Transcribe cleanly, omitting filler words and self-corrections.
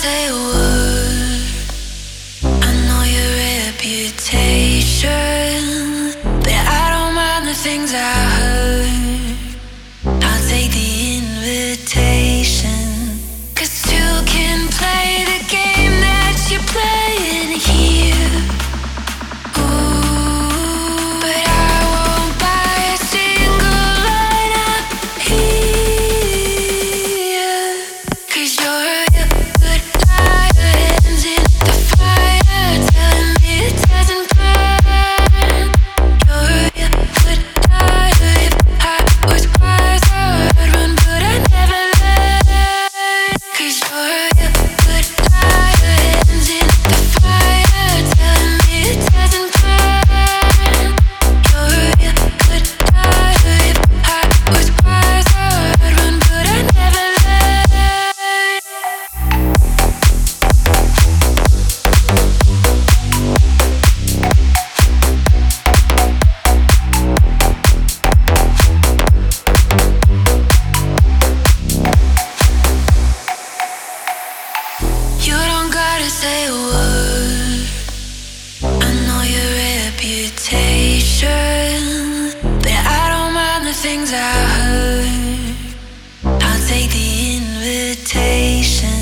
say a word. I know your reputation, but I don't mind the things I heard. I'll take the invitation, 'cause two can play the game that you're playing here. Ooh, but I won't buy a single line up here, 'cause you're a good liar, hands in the fire, telling me it doesn't burn. You're a good liar. If I was wise, I'd run, but I never learned. 'Cause you're a good liar, hands in the fire, telling me it doesn't burn. You're a good liar. If I was wise, I'd run, but I never learned. You don't gotta say a word. I know your reputation, but I don't mind the things I heard. I'll take the invitation.